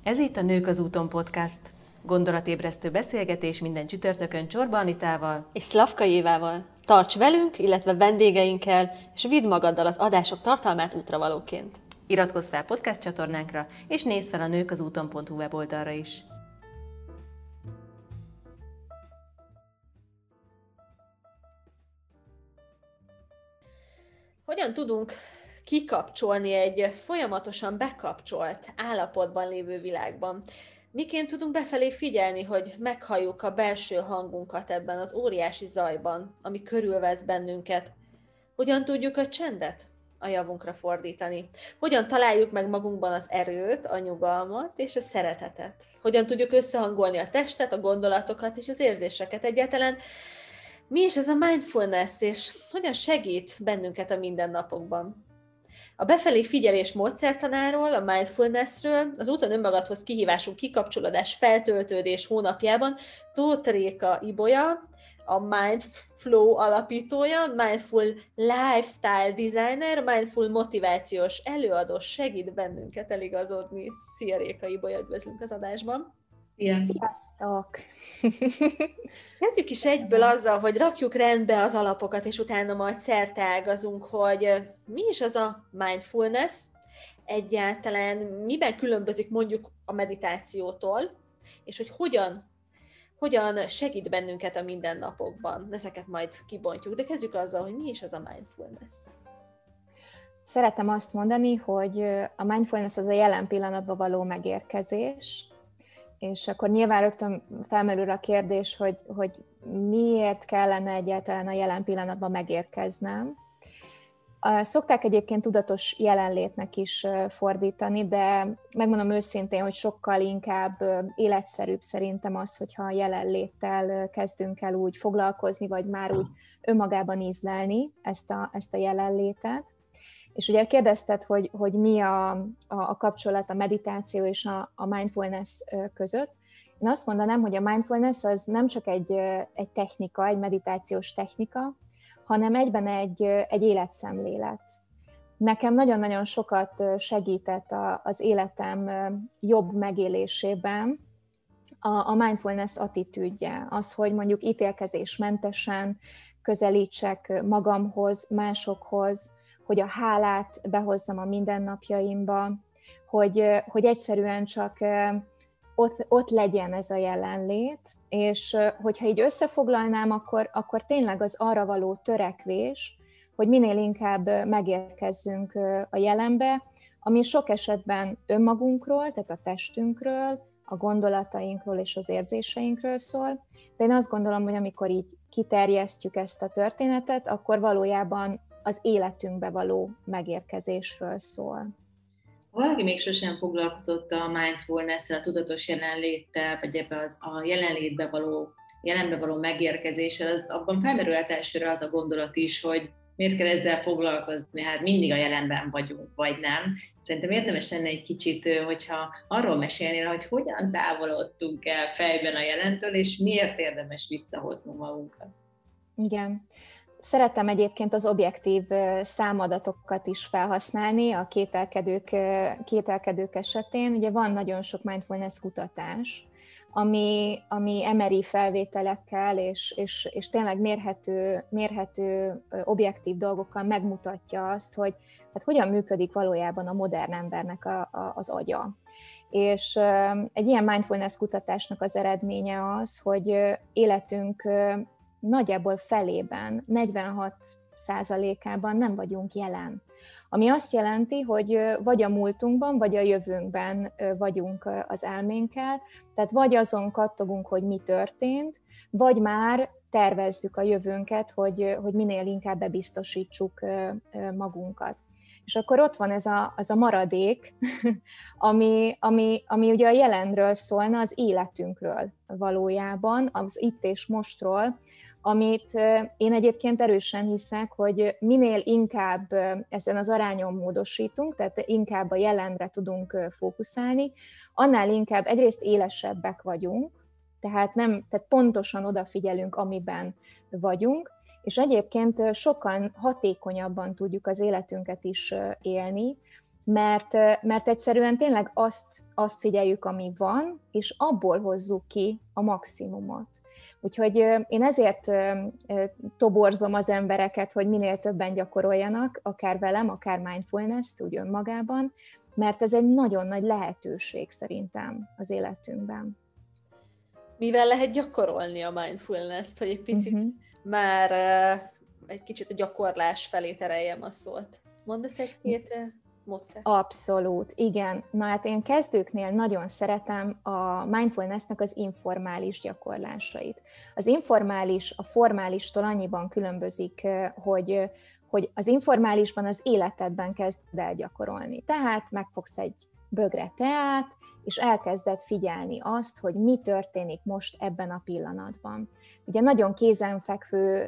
Ez itt a Nők az úton podcast. Gondolatébresztő beszélgetés minden csütörtökön Csorba Anitával és Szlavkai Évával. Tarts velünk, illetve vendégeinkkel, és vidd magaddal az adások tartalmát útravalóként. Iratkozz fel podcast csatornánkra, és nézz fel a nőkazúton.hu weboldalra is. Hogyan tudunk kikapcsolni egy folyamatosan bekapcsolt állapotban lévő világban? Miként tudunk befelé figyelni, hogy meghalljuk a belső hangunkat ebben az óriási zajban, ami körülvesz bennünket? Hogyan tudjuk a csendet a javunkra fordítani? Hogyan találjuk meg magunkban az erőt, a nyugalmat és a szeretetet? Hogyan tudjuk összehangolni a testet, a gondolatokat és az érzéseket egyáltalán? Mi is ez a mindfulness, és hogyan segít bennünket a mindennapokban? A befelé figyelés módszertanáról, a mindfulnessről, az úton önmagadhoz kihívású kikapcsolódás feltöltődés hónapjában Tóth Réka Ibolya, a Mindflow alapítója, Mindful Lifestyle Designer, Mindful motivációs előadó segít bennünket eligazodni. Szia Réka Ibolya, üdvözlünk az adásban! Sziasztok! Kezdjük is egyből azzal, hogy rakjuk rendbe az alapokat, és utána majd szerteágazunk, hogy mi is az a mindfulness, egyáltalán miben különbözik mondjuk a meditációtól, és hogy hogyan segít bennünket a mindennapokban. Ezeket majd kibontjuk, de kezdjük azzal, hogy mi is az a mindfulness. Szeretem azt mondani, hogy a mindfulness az a jelen pillanatban való megérkezés, és akkor nyilván rögtön felmerül a kérdés, hogy miért kellene egyáltalán a jelen pillanatban megérkeznem. Szokták egyébként tudatos jelenlétnek is fordítani, de megmondom őszintén, hogy sokkal inkább életszerűbb szerintem az, hogyha a jelenléttel kezdünk el úgy foglalkozni, vagy már úgy önmagában ízlelni ezt a jelenlétet. És ugye kérdezted, hogy mi a kapcsolat a meditáció és a mindfulness között. Én azt mondanám, hogy a mindfulness az nem csak egy technika, egy meditációs technika, hanem egyben egy életszemlélet. Nekem nagyon-nagyon sokat segített az életem jobb megélésében a mindfulness attitűdje. Az, hogy mondjuk ítélkezésmentesen közelítsek magamhoz, másokhoz, hogy a hálát behozzam a mindennapjaimba, hogy egyszerűen csak ott legyen ez a jelenlét, és hogyha így összefoglalnám, akkor tényleg az arra való törekvés, hogy minél inkább megérkezzünk a jelenbe, ami sok esetben önmagunkról, tehát a testünkről, a gondolatainkról és az érzéseinkről szól, de én azt gondolom, hogy amikor így kiterjesztjük ezt a történetet, akkor valójában az életünkbe való megérkezésről szól. Ha valaki még sosem foglalkozott a mindfulness-szel, a tudatos jelenléttel, vagy ebbe a jelenbe való megérkezéssel, az abban felmerülhet elsőre az a gondolat is, hogy miért kell ezzel foglalkozni, hát mindig a jelenben vagyunk, vagy nem. Szerintem érdemes lenne egy kicsit, hogyha arról mesélnél, hogy hogyan távolodtunk el fejben a jelentől, és miért érdemes visszahoznunk magunkat. Igen. Szeretem egyébként az objektív számadatokat is felhasználni a kételkedők esetén. Ugye van nagyon sok mindfulness kutatás, ami MRI felvételekkel és tényleg mérhető objektív dolgokkal megmutatja azt, hogy hát hogyan működik valójában a modern embernek az agya. És egy ilyen mindfulness kutatásnak az eredménye az, hogy életünk nagyjából felében, 46%-ában nem vagyunk jelen. Ami azt jelenti, hogy vagy a múltunkban, vagy a jövőnkben vagyunk az elménkkel, tehát vagy azon kattogunk, hogy mi történt, vagy már tervezzük a jövőnket, hogy minél inkább bebiztosítsuk magunkat. És akkor ott van az a maradék, ami ugye a jelenről szólna, az életünkről valójában, az itt és mostról, amit én egyébként erősen hiszek, hogy minél inkább ezen az arányon módosítunk, tehát inkább a jelenre tudunk fókuszálni, annál inkább egyrészt élesebbek vagyunk, tehát pontosan odafigyelünk, amiben vagyunk, és egyébként sokkal hatékonyabban tudjuk az életünket is élni, mert egyszerűen tényleg azt figyeljük, ami van, és abból hozzuk ki a maximumot. Úgyhogy én ezért toborzom az embereket, hogy minél többen gyakoroljanak, akár velem, akár mindfulness-t úgy önmagában, mert ez egy nagyon nagy lehetőség szerintem az életünkben. Mivel lehet gyakorolni a mindfulness-t, hogy egy picit már egy kicsit a gyakorlás felé tereljem a szót? Mondasz egy-két módszer? Abszolút, igen. Na hát én kezdőknél nagyon szeretem a mindfulness-nek az informális gyakorlásait. Az informális a formálistól annyiban különbözik, hogy az informálisban az életedben kezd el gyakorolni. Tehát megfogsz egy bögre teát, és elkezded figyelni azt, hogy mi történik most ebben a pillanatban. Ugye nagyon kézenfekvő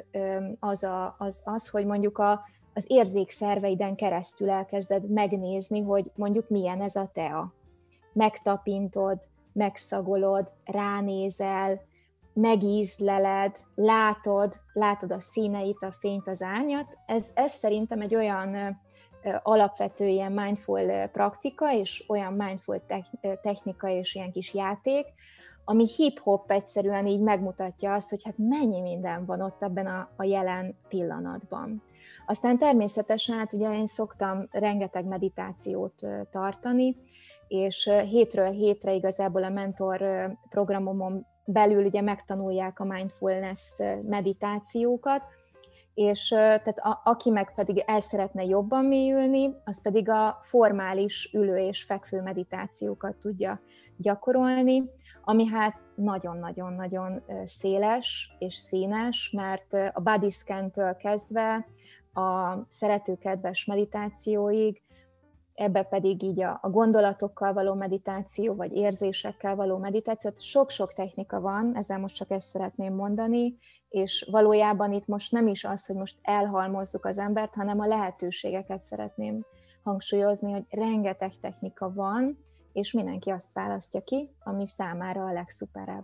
az, hogy mondjuk az érzékszerveiden keresztül elkezded megnézni, hogy mondjuk milyen ez a tea. Megtapintod, megszagolod, ránézel, megízleled, látod a színeit, a fényt, az árnyat. Ez szerintem egy olyan alapvető ilyen mindful praktika, és olyan mindful technika és ilyen kis játék, ami hip-hop egyszerűen így megmutatja azt, hogy hát mennyi minden van ott ebben a jelen pillanatban. Aztán természetesen, hát ugye én szoktam rengeteg meditációt tartani, és hétről hétre igazából a mentor programomon belül ugye megtanulják a mindfulness meditációkat, és tehát aki meg pedig el szeretne jobban mélyülni, az pedig a formális ülő és fekvő meditációkat tudja gyakorolni, ami hát nagyon-nagyon-nagyon széles és színes, mert a body scan-től kezdve a szeretőkedves meditációig, ebbe pedig így a gondolatokkal való meditáció, vagy érzésekkel való meditáció. Sok-sok technika van, ezzel most csak ezt szeretném mondani, és valójában itt most nem is az, hogy most elhalmozzuk az embert, hanem a lehetőségeket szeretném hangsúlyozni, hogy rengeteg technika van, és mindenki azt választja ki, ami számára a legszuperebb.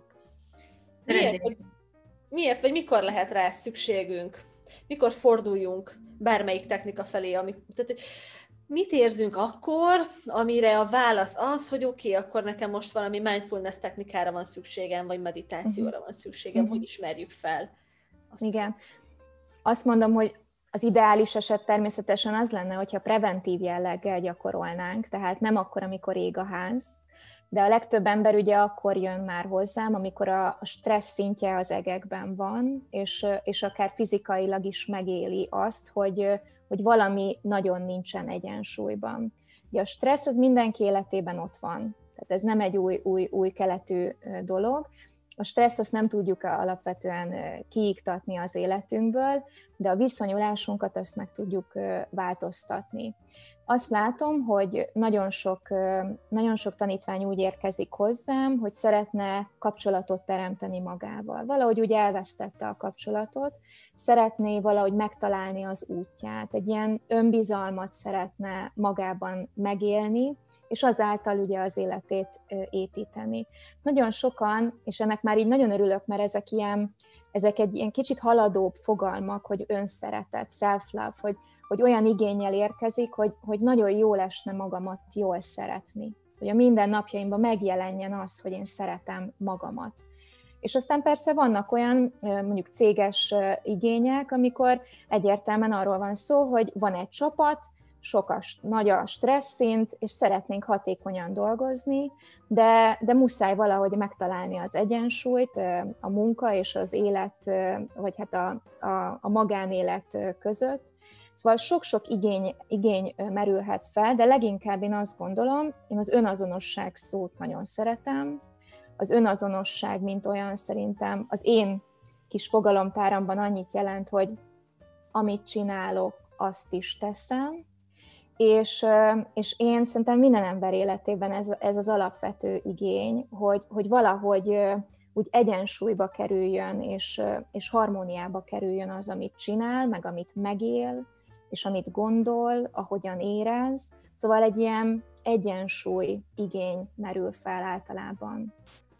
Miért, vagy mikor lehet rá szükségünk? Mikor forduljunk bármelyik technika felé? Tehát, mit érzünk akkor, amire a válasz az, hogy oké, akkor nekem most valami mindfulness technikára van szükségem, vagy meditációra van szükségem, hogy ismerjük fel? Igen. Azt mondom, hogy az ideális eset természetesen az lenne, hogyha preventív jelleggel gyakorolnánk, tehát nem akkor, amikor ég a ház, de a legtöbb ember ugye akkor jön már hozzám, amikor a stressz szintje az egekben van, és akár fizikailag is megéli azt, hogy valami nagyon nincsen egyensúlyban. Ugye a stressz az mindenki életében ott van, tehát ez nem egy új keletű dolog. A stresszt azt nem tudjuk alapvetően kiiktatni az életünkből, de a viszonyulásunkat azt meg tudjuk változtatni. Azt látom, hogy nagyon sok tanítvány úgy érkezik hozzám, hogy szeretne kapcsolatot teremteni magával. Valahogy úgy elvesztette a kapcsolatot, szeretné valahogy megtalálni az útját, egy ilyen önbizalmat szeretne magában megélni, és azáltal ugye az életét építeni. Nagyon sokan, és ennek már így nagyon örülök, mert ezek egy ilyen kicsit haladóbb fogalmak, hogy önszeretet, self-love, hogy olyan igénnyel érkezik, hogy nagyon jól esne magamat jól szeretni. Hogy a mindennapjaimban megjelenjen az, hogy én szeretem magamat. És aztán persze vannak olyan mondjuk céges igények, amikor egyértelműen arról van szó, hogy van egy csapat, nagy a stressz szint, és szeretnénk hatékonyan dolgozni, de muszáj valahogy megtalálni az egyensúlyt a munka és az élet, vagy hát a magánélet között. Szóval sok-sok igény merülhet fel, de leginkább én azt gondolom, én az önazonosság szót nagyon szeretem. Az önazonosság, mint olyan szerintem az én kis fogalomtáramban annyit jelent, hogy amit csinálok, azt is teszem, és én szerintem minden ember életében ez az alapvető igény, hogy valahogy úgy egyensúlyba kerüljön, és harmóniába kerüljön az, amit csinál, meg amit megél, és amit gondol, ahogyan érez. Szóval egy ilyen egyensúly igény merül fel általában.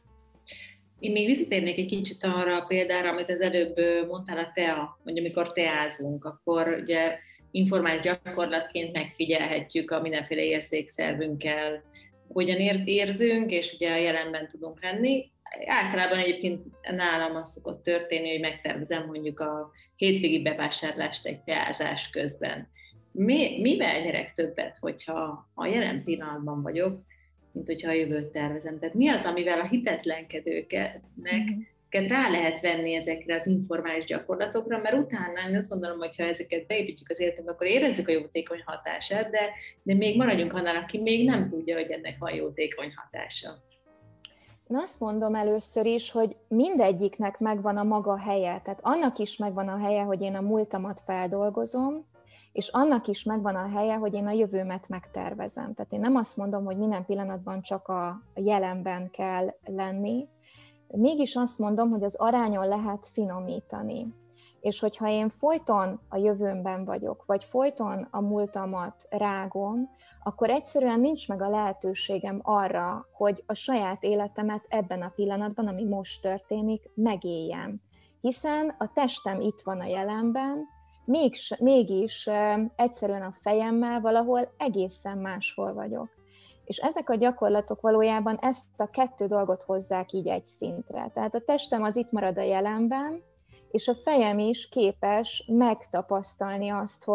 Én még visszatérnék egy kicsit arra a példára, amit az előbb mondtál, a tea, hogy amikor teázunk, akkor ugye informális gyakorlatként megfigyelhetjük a mindenféle érzékszervünkkel, hogyan érzünk, és ugye a jelenben tudunk lenni. Általában egyébként nálam az szokott történni, hogy megtervezem mondjuk a hétvégi bevásárlást egy teázás közben. Mivel nyerek többet, hogyha a jelen pillanatban vagyok, mint hogyha a jövőt tervezem? Tehát mi az, amivel a hitetlenkedőknek rá lehet venni ezekre az informális gyakorlatokra, mert utána én azt gondolom, hogy ha ezeket beépítjük az életünkbe, akkor érezzük a jótékony hatását, de még maradjunk annál, aki még nem tudja, hogy ennek van jótékony hatása. Én azt mondom először is, hogy mindegyiknek megvan a maga helye. Tehát annak is megvan a helye, hogy én a múltamat feldolgozom, és annak is megvan a helye, hogy én a jövőmet megtervezem. Tehát én nem azt mondom, hogy minden pillanatban csak a jelenben kell lenni, mégis azt mondom, hogy az arányon lehet finomítani. És hogyha én folyton a jövőmben vagyok, vagy folyton a múltamat rágom, akkor egyszerűen nincs meg a lehetőségem arra, hogy a saját életemet ebben a pillanatban, ami most történik, megéljem. Hiszen a testem itt van a jelenben, mégis egyszerűen a fejemmel valahol egészen máshol vagyok. És ezek a gyakorlatok valójában ezt a kettő dolgot hozzák így egy szintre. Tehát a testem az itt marad a jelenben, és a fejem is képes megtapasztalni azt,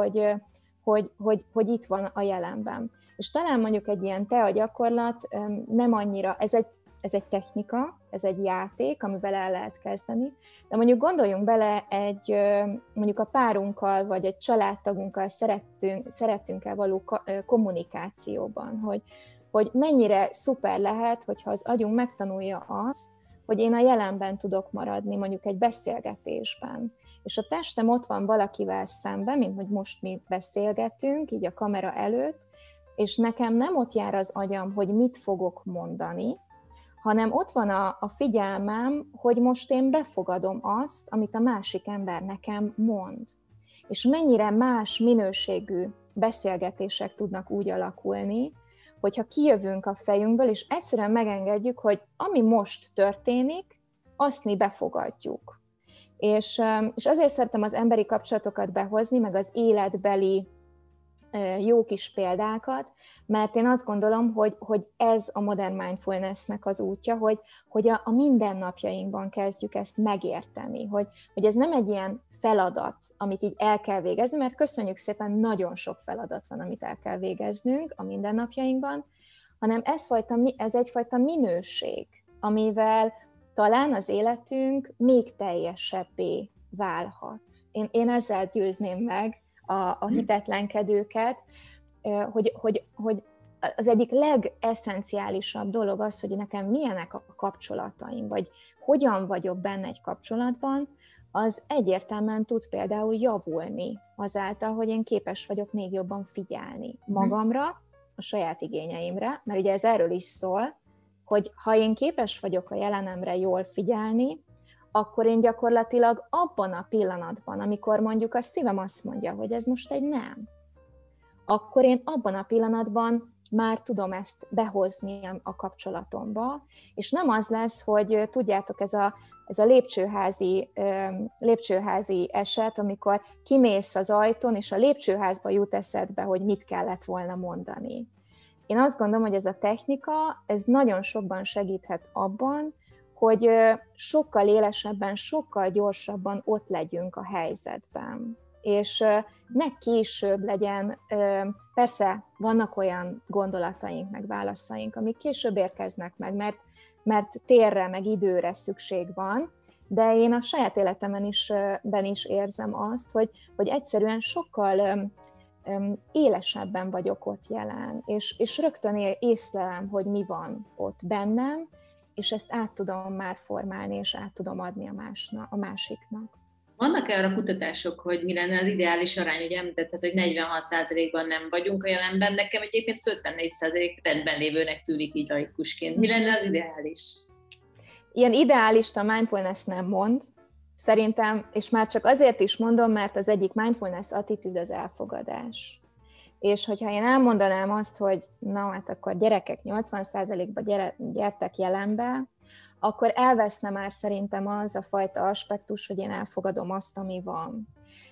hogy itt van a jelenben. És talán mondjuk egy ilyen tea gyakorlat nem annyira, ez egy technika, ez egy játék, amivel el lehet kezdeni, de mondjuk gondoljunk bele mondjuk a párunkkal, vagy egy családtagunkkal szerettünk-e való kommunikációban, hogy mennyire szuper lehet, hogyha az agyunk megtanulja azt, hogy én a jelenben tudok maradni, mondjuk egy beszélgetésben. És a testem ott van valakivel szemben, mint hogy most mi beszélgetünk, így a kamera előtt, és nekem nem ott jár az agyam, hogy mit fogok mondani, hanem ott van a figyelmem, hogy most én befogadom azt, amit a másik ember nekem mond. És mennyire más minőségű beszélgetések tudnak úgy alakulni, hogyha kijövünk a fejünkből, és egyszerűen megengedjük, hogy ami most történik, azt mi befogadjuk. És azért szeretem az emberi kapcsolatokat behozni, meg az életbeli jó kis példákat, mert én azt gondolom, hogy ez a modern mindfulnessnek az útja, hogy a mindennapjainkban kezdjük ezt megérteni, hogy ez nem egy ilyen feladat, amit így el kell végezni, mert köszönjük szépen, nagyon sok feladat van, amit el kell végeznünk a mindennapjainkban, hanem ez egyfajta minőség, amivel talán az életünk még teljesebbé válhat. Én ezzel győzném meg a hitetlenkedőket, hogy az egyik legesszenciálisabb dolog az, hogy nekem milyenek a kapcsolataim, vagy hogyan vagyok benne egy kapcsolatban, az egyértelműen tud például javulni azáltal, hogy én képes vagyok még jobban figyelni magamra, a saját igényeimre, mert ugye ez erről is szól, hogy ha én képes vagyok a jelenemre jól figyelni, akkor én gyakorlatilag abban a pillanatban, amikor mondjuk a szívem azt mondja, hogy ez most egy nem, akkor én abban a pillanatban már tudom ezt behozni a kapcsolatomba, és nem az lesz, hogy tudjátok, ez a lépcsőházi eset, amikor kimész az ajtón, és a lépcsőházba jut eszedbe, hogy mit kellett volna mondani. Én azt gondolom, hogy ez a technika, ez nagyon sokban segíthet abban, hogy sokkal élesebben, sokkal gyorsabban ott legyünk a helyzetben. És ne később legyen, persze vannak olyan gondolataink, meg válaszaink, amik később érkeznek meg, mert térre, meg időre szükség van, de én a saját életemben is érzem azt, hogy egyszerűen sokkal élesebben vagyok ott jelen, és rögtön észlelem, hogy mi van ott bennem, és ezt át tudom már formálni, és át tudom adni a másiknak. Vannak-e arra kutatások, hogy mi lenne az ideális arány? Ugye említetted, hogy 46%-ban nem vagyunk a jelenben, nekem egyébként 54% rendben lévőnek tűnik így laikusként. Mi lenne az ideális? Ilyen ideálist a mindfulness nem mond, szerintem, és már csak azért is mondom, mert az egyik mindfulness attitűd az elfogadás. És hogyha én elmondanám azt, hogy na hát akkor gyerekek 80%-ba gyertek jelenbe, akkor elveszne már szerintem az a fajta aspektus, hogy én elfogadom azt, ami van.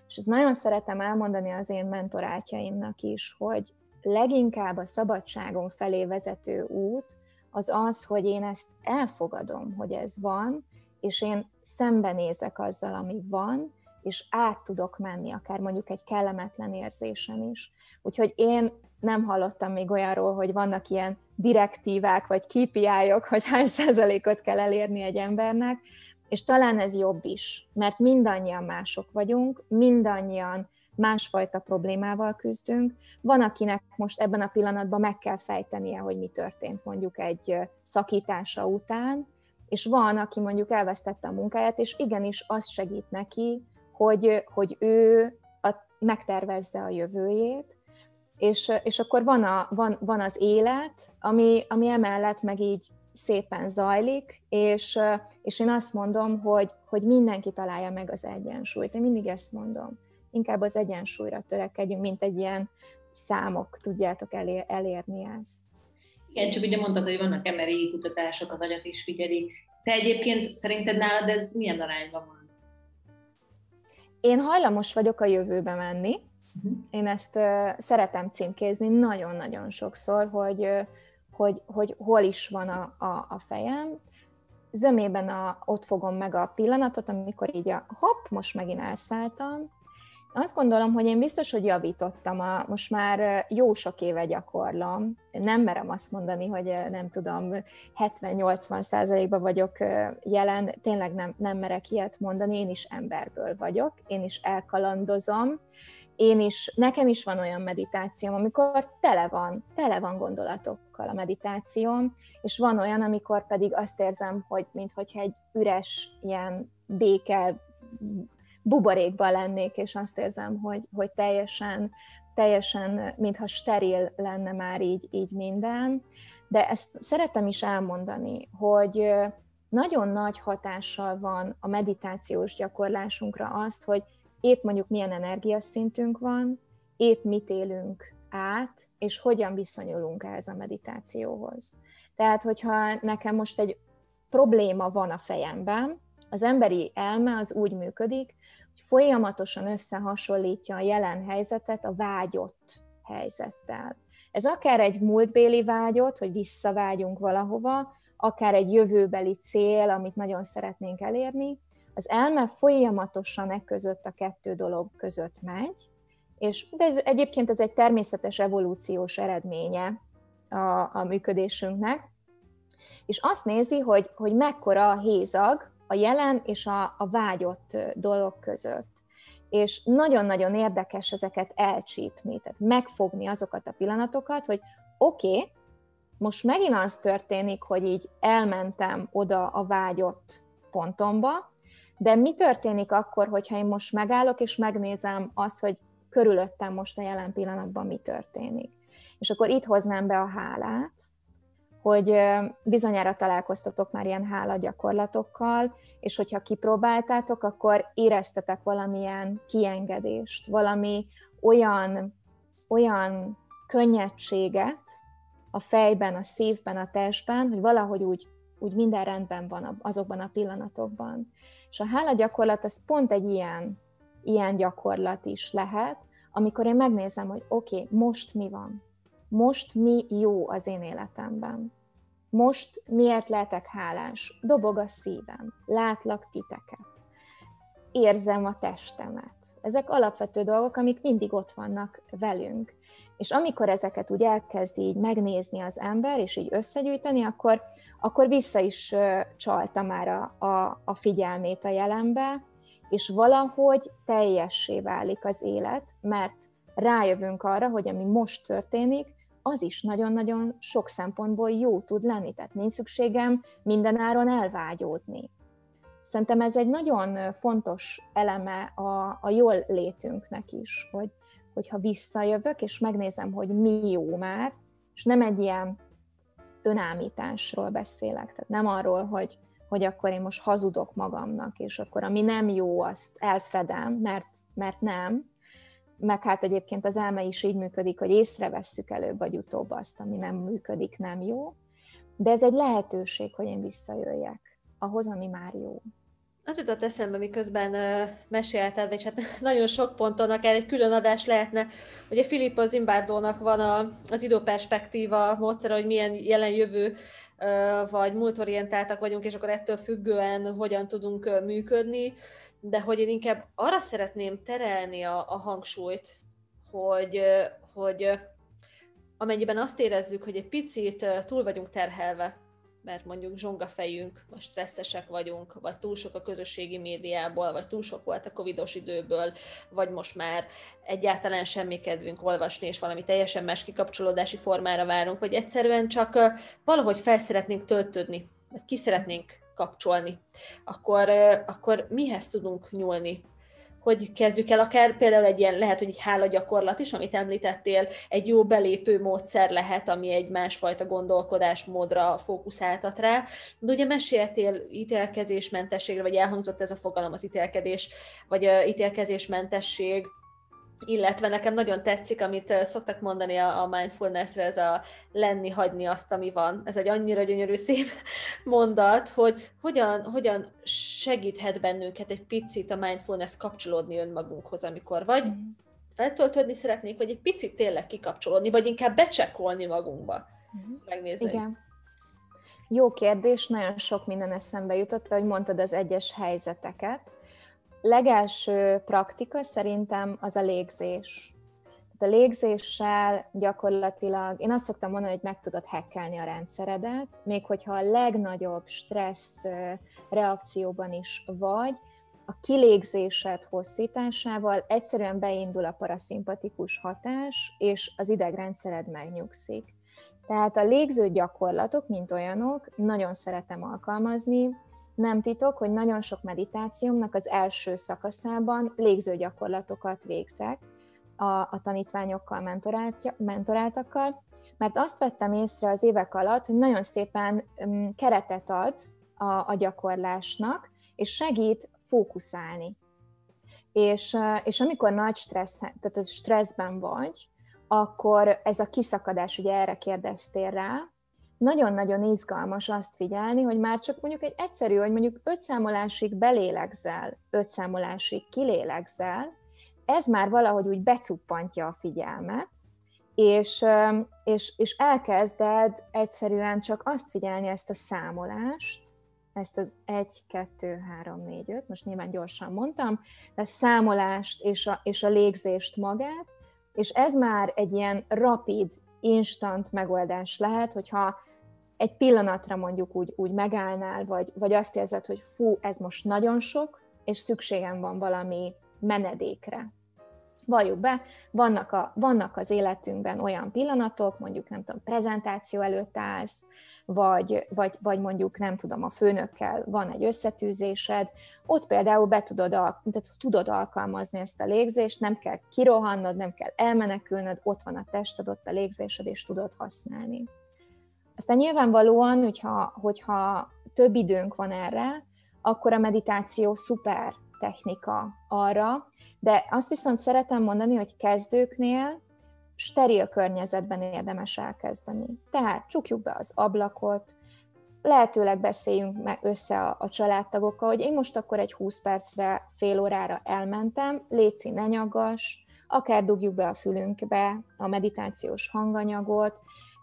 És ezt nagyon szeretem elmondani az én mentorátjaimnak is, hogy leginkább a szabadságom felé vezető út az az, hogy én ezt elfogadom, hogy ez van, és én szembenézek azzal, ami van, és át tudok menni, akár mondjuk egy kellemetlen érzésen is. Úgyhogy én nem hallottam még olyanról, hogy vannak ilyen direktívák, vagy KPI-ok, hogy hány százalékot kell elérni egy embernek, és talán ez jobb is, mert mindannyian mások vagyunk, mindannyian másfajta problémával küzdünk. Van, akinek most ebben a pillanatban meg kell fejtenie, hogy mi történt mondjuk egy szakítása után, és van, aki mondjuk elvesztette a munkáját, és igenis az segít neki, hogy ő megtervezze a jövőjét, és akkor van az élet, ami emellett meg így szépen zajlik, és én azt mondom, hogy mindenki találja meg az egyensúlyt. Én mindig ezt mondom. Inkább az egyensúlyra törekedjünk, mint egy ilyen számok, tudjátok elérni ezt. Igen, csak ugye mondtad, hogy vannak MRI kutatások, az agyat is figyelik. Te egyébként szerinted nálad ez milyen arányban van? Én hajlamos vagyok a jövőbe menni. Én ezt szeretem címkézni nagyon-nagyon sokszor, hogy hol is van a fejem. Zömében ott fogom meg a pillanatot, amikor így most megint elszálltam. Azt gondolom, hogy én biztos, hogy javítottam. Most már jó sok éve gyakorlom. Nem merem azt mondani, hogy nem tudom, 70-80%-ban vagyok jelen. Tényleg nem merek ilyet mondani. Én is emberből vagyok. Én is elkalandozom. Nekem is van olyan meditációm, amikor tele van gondolatokkal a meditációm, és van olyan, amikor pedig azt érzem, hogy minthogyha egy üres ilyen béke buborékban lennék, és azt érzem, hogy teljesen mintha steril lenne már így minden. De ezt szeretem is elmondani, hogy nagyon nagy hatással van a meditációs gyakorlásunkra azt, hogy épp mondjuk milyen energiaszintünk van, épp mit élünk át, és hogyan viszonyulunk ehhez a meditációhoz. Tehát, hogyha nekem most egy probléma van a fejemben, az emberi elme az úgy működik, hogy folyamatosan összehasonlítja a jelen helyzetet a vágyott helyzettel. Ez akár egy múltbéli vágyot, hogy visszavágyunk valahova, akár egy jövőbeli cél, amit nagyon szeretnénk elérni. Az elme folyamatosan a kettő dolog között megy, de egyébként ez egy természetes evolúciós eredménye a működésünknek, és azt nézi, hogy mekkora a hézag a jelen és a vágyott dolog között. És nagyon-nagyon érdekes ezeket elcsípni, tehát megfogni azokat a pillanatokat, hogy oké, most megint az történik, hogy így elmentem oda a vágyott pontomba, de mi történik akkor, hogyha én most megállok, és megnézem azt, hogy körülöttem most a jelen pillanatban mi történik. És akkor itt hoznám be a hálát, hogy bizonyára találkoztatok már ilyen hálagyakorlatokkal, és hogyha kipróbáltátok, akkor éreztetek valamilyen kiengedést, valami olyan könnyedséget a fejben, a szívben, a testben, hogy valahogy úgy minden rendben van azokban a pillanatokban. És a hálagyakorlat az pont egy ilyen gyakorlat is lehet, amikor én megnézem, hogy oké, most mi van? Most mi jó az én életemben? Most miért lehetek hálás? Dobog a szívem, látlak titeket, érzem a testemet. Ezek alapvető dolgok, amik mindig ott vannak velünk. És amikor ezeket úgy elkezdi így megnézni az ember, és így összegyűjteni, akkor vissza is csalta már a figyelmét a jelenbe, és valahogy teljessé válik az élet, mert rájövünk arra, hogy ami most történik, az is nagyon-nagyon sok szempontból jó tud lenni. Tehát nincs szükségem mindenáron elvágyódni. Szerintem ez egy nagyon fontos eleme a jól létünknek is, hogyha visszajövök, és megnézem, hogy mi jó már, és nem egy ilyen önállításról beszélek. Tehát nem arról, hogy akkor én most hazudok magamnak, és akkor ami nem jó, azt elfedem, mert nem. Meg hát egyébként az elme is így működik, hogy észrevesszük előbb vagy utóbb azt, ami nem működik, nem jó. De ez egy lehetőség, hogy én visszajöjjek ahhoz, ami már jó. Az jutott eszembe, miközben mesélted, és hát nagyon sok ponton akár egy külön adás lehetne. Ugye Filippo Zimbardónak van az időperspektíva módszere, hogy milyen jelen-jövő vagy múltorientáltak vagyunk, és akkor ettől függően hogyan tudunk működni, de hogy én inkább arra szeretném terelni a hangsúlyt, hogy amennyiben azt érezzük, hogy egy picit túl vagyunk terhelve, mert mondjuk zsongafejünk, vagy stresszesek vagyunk, vagy túl sok a közösségi médiából, vagy túl sok volt a covidos időből, vagy most már egyáltalán semmi kedvünk olvasni, és valami teljesen más kikapcsolódási formára várunk, vagy egyszerűen csak valahogy fel szeretnénk töltődni, vagy ki szeretnénk kapcsolni, akkor mihez tudunk nyúlni? Hogy kezdjük el akár például egy ilyen, lehet, hogy egy hálagyakorlat is, amit említettél, egy jó belépő módszer lehet, ami egy másfajta gondolkodásmódra fókuszáltat rá. De ugye meséltél ítélkezésmentességre, vagy elhangzott ez a fogalom, az ítélkedés, vagy ítélkezésmentesség, illetve nekem nagyon tetszik, amit szoktak mondani a mindfulnessre, ez a lenni, hagyni azt, ami van. Ez egy annyira gyönyörű szép mondat, hogy hogyan segíthet bennünket egy picit a mindfulness kapcsolódni önmagunkhoz, amikor vagy feltöltődni szeretnék, vagy egy picit tényleg kikapcsolódni, vagy inkább becsekkolni magunkba. Megnézni. Igen. Jó kérdés, nagyon sok minden eszembe jutott, ahogy mondtad az egyes helyzeteket. Legelső praktika szerintem az a légzés. A légzéssel gyakorlatilag, én azt szoktam mondani, hogy meg tudod hackelni a rendszeredet, még hogyha a legnagyobb stressz reakcióban is vagy, a kilégzésed hosszításával egyszerűen beindul a paraszimpatikus hatás, és az idegrendszered megnyugszik. Tehát a légző gyakorlatok, mint olyanok, nagyon szeretem alkalmazni. Nem titok, hogy nagyon sok meditációmnak az első szakaszában légzőgyakorlatokat végzek a tanítványokkal, mentoráltakkal, mert azt vettem észre az évek alatt, hogy nagyon szépen keretet ad a gyakorlásnak, és segít fókuszálni. És amikor nagy tehát stresszben vagy, akkor ez a kiszakadás, ugye erre kérdeztél rá, nagyon-nagyon izgalmas azt figyelni, hogy már csak mondjuk egy egyszerű, hogy mondjuk 5 számolásig belélegzel, 5 számolásig kilélegzel, ez már valahogy úgy becuppantja a figyelmet, és elkezded egyszerűen csak azt figyelni, ezt a számolást, ezt az 1, 2, 3, 4, 5, most nyilván gyorsan mondtam, de a számolást és a légzést magát, és ez már egy ilyen rapid, instant megoldás lehet, hogyha egy pillanatra mondjuk úgy megállnál, vagy azt érzed, hogy fú, ez most nagyon sok, és szükségem van valami menedékre. Valljuk be, vannak az életünkben olyan pillanatok, mondjuk nem tudom, prezentáció előtt állsz, vagy mondjuk nem tudom, a főnökkel van egy összetűzésed, ott például tudod alkalmazni ezt a légzést, nem kell kirohannod, nem kell elmenekülnöd, ott van a tested, ott a légzésed, és tudod használni. Aztán nyilvánvalóan, hogyha több időnk van erre, akkor a meditáció szuper technika arra, de azt viszont szeretem mondani, hogy kezdőknél steril környezetben érdemes elkezdeni. Tehát csukjuk be az ablakot, lehetőleg beszéljünk meg össze a családtagokkal, hogy én most akkor egy 20 percre, fél órára elmentem, léci, ne nyaggass, akár dugjuk be a fülünkbe a meditációs hanganyagot,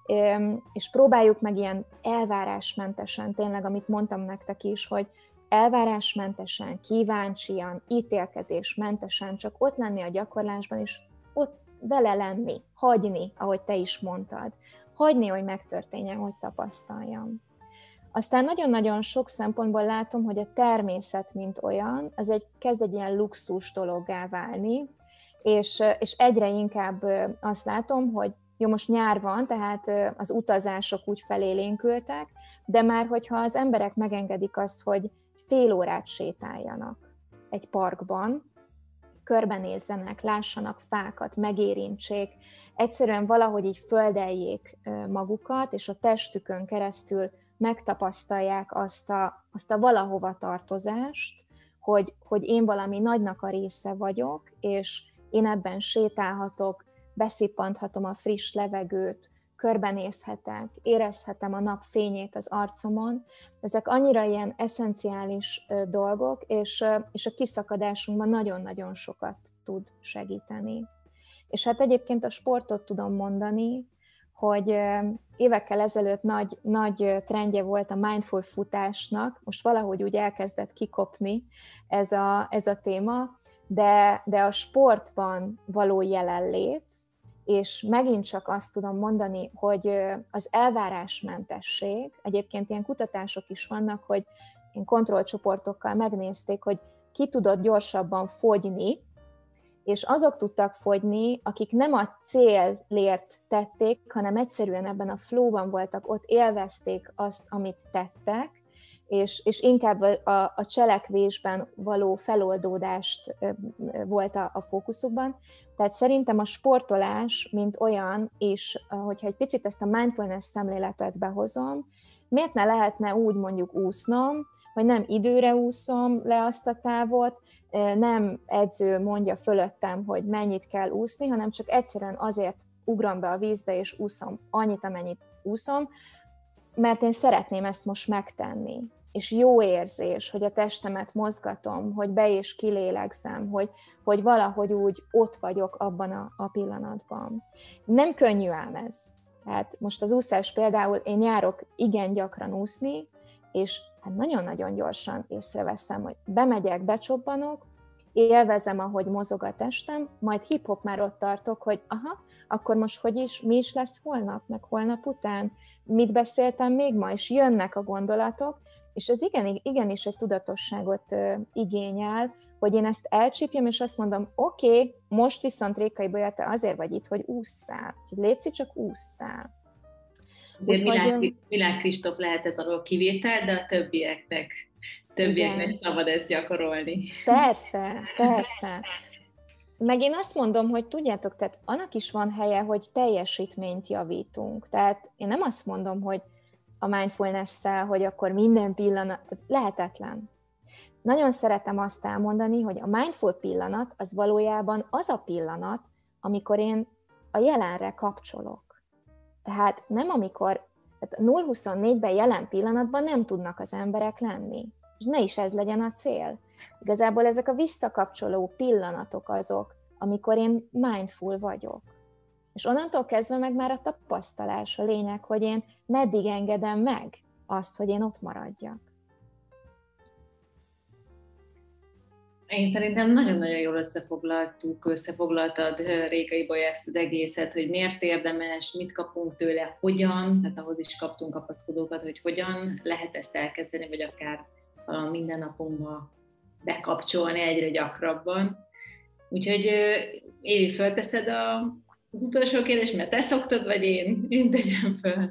és próbáljuk meg ilyen elvárásmentesen, tényleg, amit mondtam nektek is, hogy elvárásmentesen, kíváncsian, ítélkezésmentesen csak ott lenni a gyakorlásban, és ott vele lenni, hagyni, ahogy te is mondtad. Hagyni, hogy megtörténjen, hogy tapasztaljam. Aztán nagyon-nagyon sok szempontból látom, hogy a természet, mint olyan, az kezd egy ilyen luxus dologgá válni, és egyre inkább azt látom, hogy jó, most nyár van, tehát az utazások úgy felélénkültek, de már hogyha az emberek megengedik azt, hogy fél órát sétáljanak egy parkban, körbenézzenek, lássanak fákat, megérintsék, egyszerűen valahogy így földeljék magukat, és a testükön keresztül megtapasztalják azt a valahova tartozást, hogy én valami nagynak a része vagyok, és én ebben sétálhatok, beszippanthatom a friss levegőt, körbenézhetek, érezhetem a nap fényét az arcomon. Ezek annyira ilyen eszenciális dolgok, és a kiszakadásunkban nagyon-nagyon sokat tud segíteni. És hát egyébként a sportot tudom mondani, hogy évekkel ezelőtt nagy trendje volt a mindful futásnak, most valahogy úgy elkezdett kikopni ez a téma, de a sportban való jelenlét, és megint csak azt tudom mondani, hogy az elvárásmentesség, egyébként ilyen kutatások is vannak, hogy én kontrollcsoportokkal megnézték, hogy ki tudott gyorsabban fogyni, és azok tudtak fogyni, akik nem a célért tették, hanem egyszerűen ebben a flowban voltak, ott élvezték azt, amit tettek, és inkább a cselekvésben való feloldódást volt a fókuszukban. Tehát szerintem a sportolás, mint olyan, és hogyha egy picit ezt a mindfulness szemléletet behozom, miért ne lehetne úgy mondjuk úsznom, hogy nem időre úszom le azt a távot, nem edző mondja fölöttem, hogy mennyit kell úszni, hanem csak egyszerűen azért ugrom be a vízbe, és úszom annyit, amennyit úszom, mert én szeretném ezt most megtenni. És jó érzés, hogy a testemet mozgatom, hogy be- és kilélegzem, hogy valahogy úgy ott vagyok abban a pillanatban. Nem könnyű ám ez. Tehát most az úszás például, én járok igen gyakran úszni, és hát nagyon-nagyon gyorsan észreveszem, hogy bemegyek, becsobbanok, élvezem, ahogy mozog a testem, majd hip-hop már ott tartok, hogy akkor most mi is lesz holnap, meg holnap után, mit beszéltem még ma, és jönnek a gondolatok, és ez igenis egy tudatosságot igényel, hogy én ezt elcsípjem, és azt mondom, oké, most viszont Rékai Bolya, te azért vagy itt, hogy ússzál, hogy létszik, csak ússzál. Milák Kristóf lehet ez alól kivétel, de a többieknek szabad ezt gyakorolni. Persze. Meg én azt mondom, hogy tudjátok, tehát annak is van helye, hogy teljesítményt javítunk. Tehát én nem azt mondom, hogy a mindfulness-szel, hogy akkor minden pillanat, tehát lehetetlen. Nagyon szeretem azt elmondani, hogy a mindful pillanat az valójában az a pillanat, amikor én a jelenre kapcsolok. Tehát nem amikor, tehát 0-24-ben jelen pillanatban nem tudnak az emberek lenni. És ne is ez legyen a cél. Igazából ezek a visszakapcsoló pillanatok azok, amikor én mindful vagyok. És onnantól kezdve meg már a tapasztalás a lényeg, hogy én meddig engedem meg azt, hogy én ott maradjak. Én szerintem nagyon-nagyon jól összefoglaltad, Rékai Bolya, ezt az egészet, hogy miért érdemes, mit kapunk tőle, hogyan, tehát ahhoz is kaptunk kapaszkodókat, hogy hogyan lehet ezt elkezdeni, vagy akár a mindennapunkba bekapcsolni egyre gyakrabban. Úgyhogy Évi, fölteszed az utolsó kérdést, mert te szoktad, vagy én tegyem föl?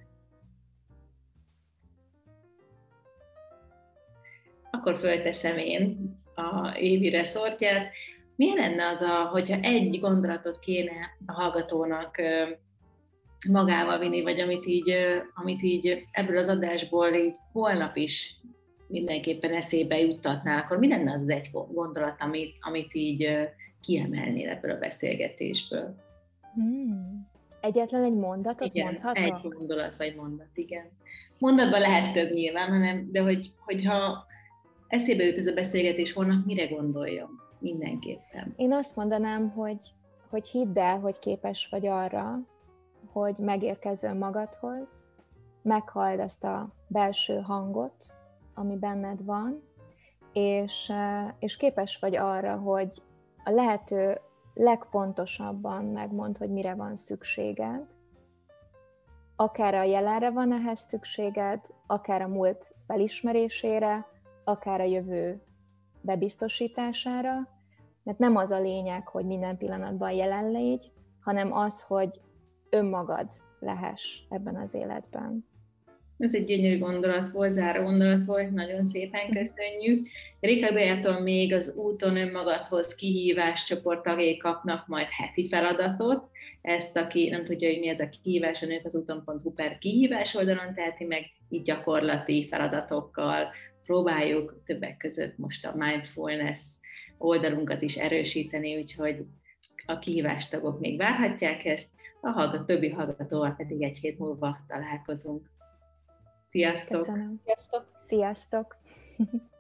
Akkor fölteszem én a Évi reszortját. Milyen lenne az, hogyha egy gondolatot kéne a hallgatónak magával vinni, vagy amit így ebből az adásból így holnap is mindenképpen eszébe juttatnál, akkor mi lenne az egy gondolat, amit így kiemelnél ebből a beszélgetésből? Egyetlen egy mondatot mondhatok? Egy gondolat vagy mondat, igen. Mondatban lehet több nyilván, de hogyha eszébe jut ez a beszélgetés, holnap mire gondoljon mindenképpen? Én azt mondanám, hogy hidd el, hogy képes vagy arra, hogy megérkezz magadhoz, meghalld ezt a belső hangot, ami benned van, és képes vagy arra, hogy a lehető legpontosabban megmondd, hogy mire van szükséged. Akár a jelenre van ehhez szükséged, akár a múlt felismerésére, akár a jövő bebiztosítására, mert nem az a lényeg, hogy minden pillanatban jelen légy, hanem az, hogy önmagad lehess ebben az életben. Ez egy gyönyörű gondolat volt, záró gondolat volt, nagyon szépen köszönjük. Rékai Bolyától még az Úton önmagadhoz kihívás csoport tagjai kapnak majd heti feladatot. Ezt, aki nem tudja, hogy mi ez a kihívás, a nők az úton.hu/kihívás oldalon teheti meg, így gyakorlati feladatokkal próbáljuk többek között most a mindfulness oldalunkat is erősíteni, úgyhogy a kihívástagok még várhatják ezt, a többi hallgatóval pedig egy hét múlva találkozunk. Sziasztok! Köszönöm. Sziasztok! Sziasztok!